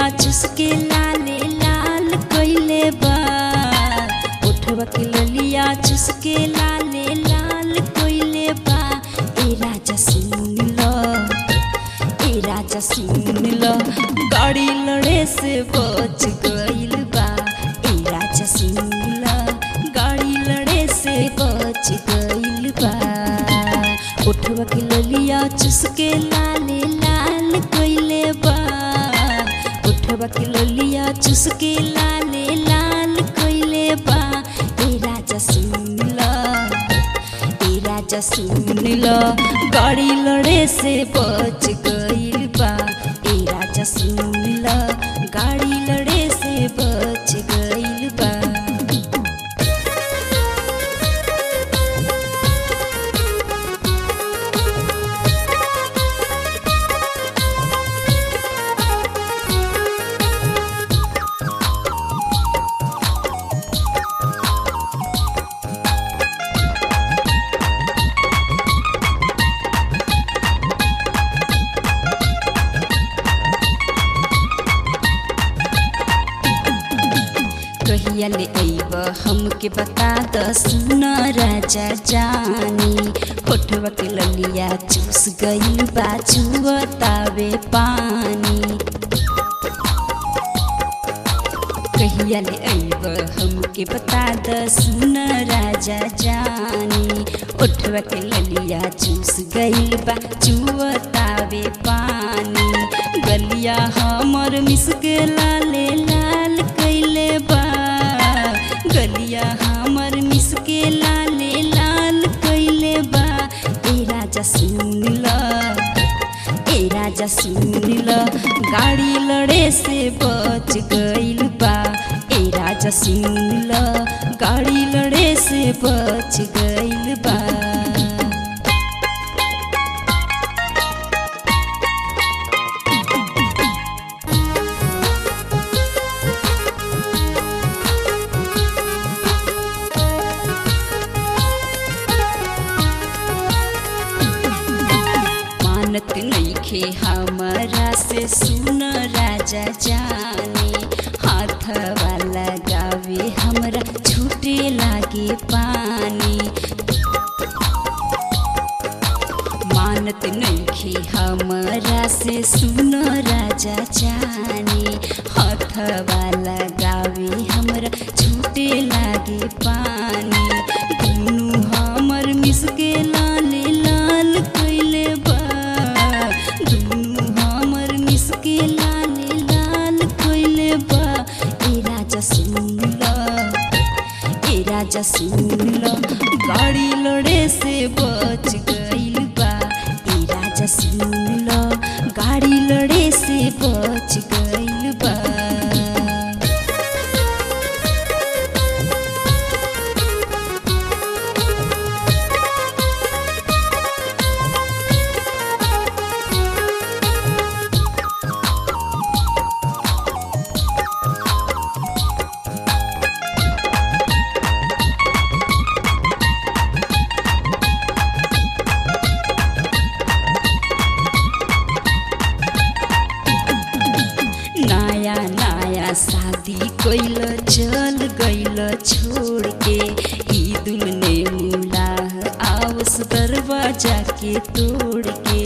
चुसके लाले लाल कइले बा। उठवा के ललिया चुसके लाले लाल कइले बा। ए राजा सुन ल, ए राजा सुन ल, गाड़ी लड़े से बच गइल बा। ए राजा सुन ल, गाड़ी लड़े से बच गइल बा। उठवा के ललिया चुसके लाले लाल कइले बा। उठवा के ललिया चुसके लाले लाल कइले बा। ए राजा सुन ल, ए राजा सुन ल, गाड़ी लड़े से बच गइल बा। ए राजा सुन ल, गाड़ी लड़े से बच गइल बा। कहिया ले अइब हमके बता द सुन राजा जानी। होठवा के ललिया चूस गइल बा चुअतावे पानी। कहिया ले अइब हमके बता द सुन राजा जानी। होठवा के ललिया चूस गइल बा चुअतावे पानी। गलिया हमर मिसके लाले लाल कइले बा। गलिया हमर मिसके लाले लाल कइले बा। ए राजा सुन ल, ए राजा सुन ल, गाड़ी लड़े से बच गइल बा। ए राजा सुन ल, गाड़ी लड़े से बच गइल बा। मानत नइखे हमरा से सुन राजा जानी। हाथ वाला गावे हमरा छूटे लागे पानी। मानत नइखे हमरा से सुन राजा जानी। हाथ वाला गावे हमरा छूटे लागे पानी। दुनु हमर मिसके लाले लाल कइले बा। दुनु हमर मिसके लाले लाल कइले बा। ए राजा सुन ल, ए राजा सुन ल, गाड़ी लड़े से बच गइल बा। ए राजा सुन ल, गाड़ी लड़े से बच गइल बा। नया नया शादी कइल चल गइल छोड़ के। ईदुल ने मुलाह आवस दरवाजा के तोड़ के।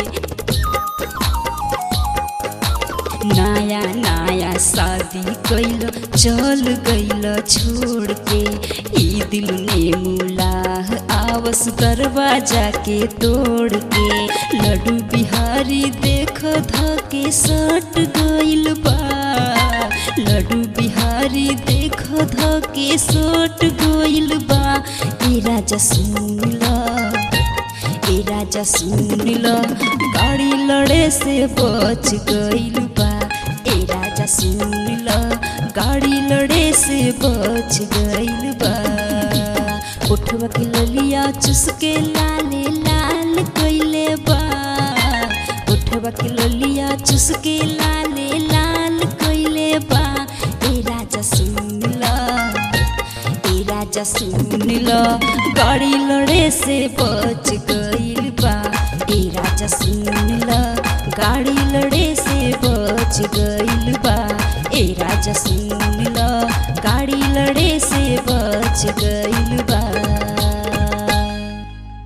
नया नया शादी कइल चल गइल छोड़ के। ईदुल ने मुलाह आवस दरवाजा के तोड़ के। लड्डू बिहारी देख धके सट गइल बा। लड्डू बिहारी देख धके सट गइल बा। ए राजा सुन ल, ए राजा सुन ल, गाड़ी लड़े से बच गइल बा। ए राजा सुन ल, गाड़ी लड़े से बच गइल बा। उठवा के ललिया चुसके लाले लाल कइले बा। उठवा के ललिया चुसके लाले लाल कइले बा। ए राजा सुन ल, ए राजा सुन ल, गाड़ी लड़े से बच गइल बा। ए राजा सुन ल, गाड़ी लड़े से बच गइल बा। ए राजा सुन ल गाड़ी लड़े से बच गइल बा।